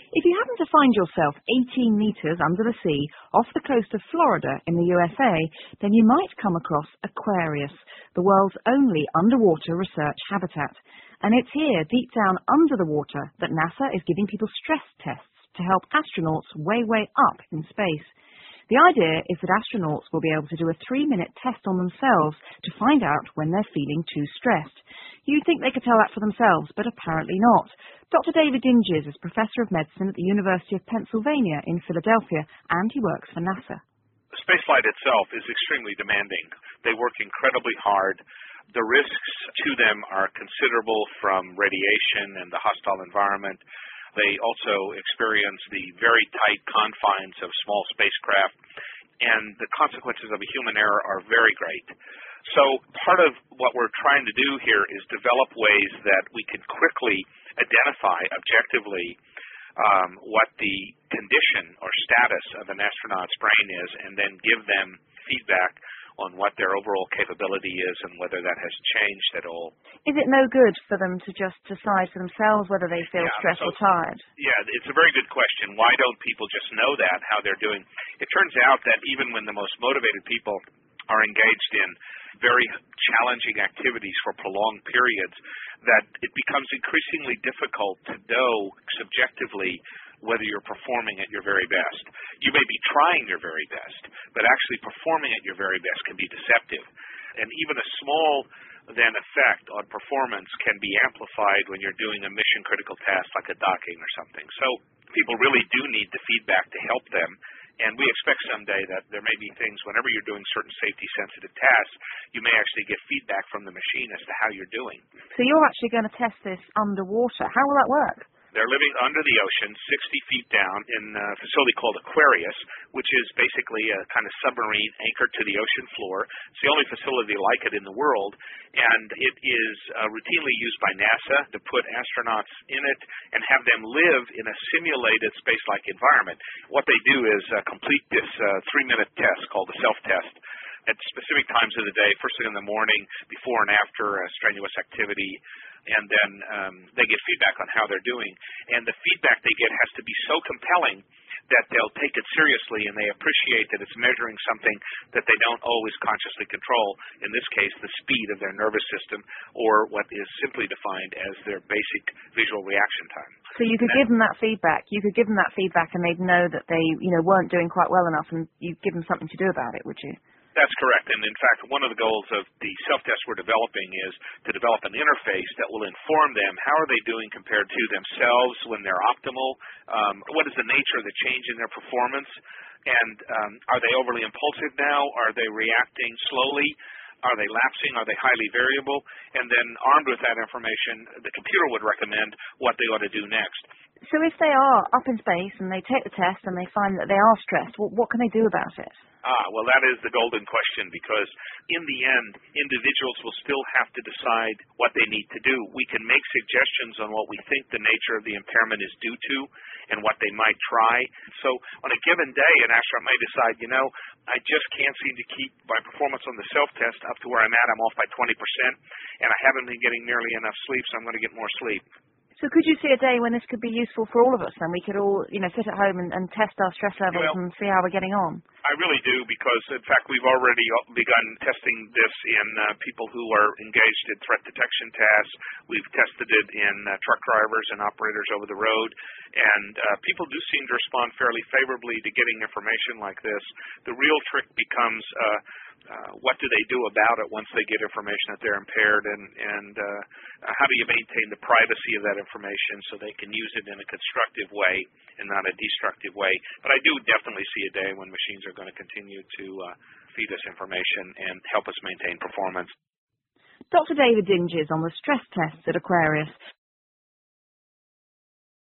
If you happen to find yourself 18 meters under the sea off the coast of Florida in the USA, then you might come across Aquarius, the world's only underwater research habitat. And it's here, deep down under the water, that NASA is giving people stress tests to help astronauts way up in space. The idea is that astronauts will be able to do a 3-minute test on themselves to find out when they're feeling too stressed. You'd think they could tell that for themselves, but apparently not. Dr. David Dinges is Professor of Medicine at the University of Pennsylvania in Philadelphia, and he works for NASA. Spaceflight itself is extremely demanding. They work incredibly hard. The risks to them are considerable, from radiation and the hostile environment. They also experience the very tight confines of small spacecraft, and the consequences of a human error are very great. So part of what we're trying to do here is develop ways that we can quickly identify objectively what the condition or status of an astronaut's brain is, and then give them feedback on what their overall capability is and whether that has changed at all. Is it no good for them to just decide for themselves whether they feel stressed or tired? Yeah, it's a very good question. Why don't people just know that, how they're doing? It turns out that even when the most motivated people are engaged in very challenging activities for prolonged periods, that it becomes increasingly difficult to know subjectively whether you're performing at your very best. You may be trying your very best, but actually performing at your very best can be deceptive. And even a small then effect on performance can be amplified when you're doing a mission-critical task like a docking or something. So people really do need the feedback to help them. And we expect someday that there may be things, whenever you're doing certain safety-sensitive tasks, you may actually get feedback from the machine as to how you're doing. So you're actually going to test this underwater. How will that work? They're living under the ocean, 60 feet down, in a facility called Aquarius, which is basically a kind of submarine anchored to the ocean floor. It's the only facility like it in the world, and it is routinely used by NASA to put astronauts in it and have them live in a simulated space-like environment. What they do is complete this 3-minute test called the self-test at specific times of the day, first thing in the morning, before and after a strenuous activity, and then they get feedback on how they're doing. And the feedback they get has to be so compelling that they'll take it seriously, and they appreciate that it's measuring something that they don't always consciously control, in this case, the speed of their nervous system, or what is simply defined as their basic visual reaction time. So you could give them that feedback. You could give them that feedback, and they'd know that they, weren't doing quite well enough, and you'd give them something to do about it, would you? That's correct. And in fact, one of the goals of the self-test we're developing is to develop an interface that will inform them how are they doing compared to themselves when they're optimal, what is the nature of the change in their performance, and are they overly impulsive now, are they reacting slowly, are they lapsing, are they highly variable, and then armed with that information, the computer would recommend what they ought to do next. So if they are up in space and they take the test and they find that they are stressed, what can they do about it? Well, that is the golden question, because in the end, individuals will still have to decide what they need to do. We can make suggestions on what we think the nature of the impairment is due to and what they might try. So on a given day, an astronaut may decide, I just can't seem to keep my performance on the self-test up to where I'm at. I'm off by 20%, and I haven't been getting nearly enough sleep, so I'm going to get more sleep. So could you see a day when this could be useful for all of us, and we could all, sit at home and test our stress levels and see how we're getting on? I really do, because, in fact, we've already begun testing this in people who are engaged in threat detection tasks. We've tested it in truck drivers and operators over the road, and people do seem to respond fairly favorably to getting information like this. The real trick becomes what do they do about it once they get information that they're impaired, and how do you maintain the privacy of that information so they can use it in a constructive way and not a destructive way. But I do definitely see a day when machines are going to continue to feed us information and help us maintain performance. Dr. David Dinges on the stress tests at Aquarius.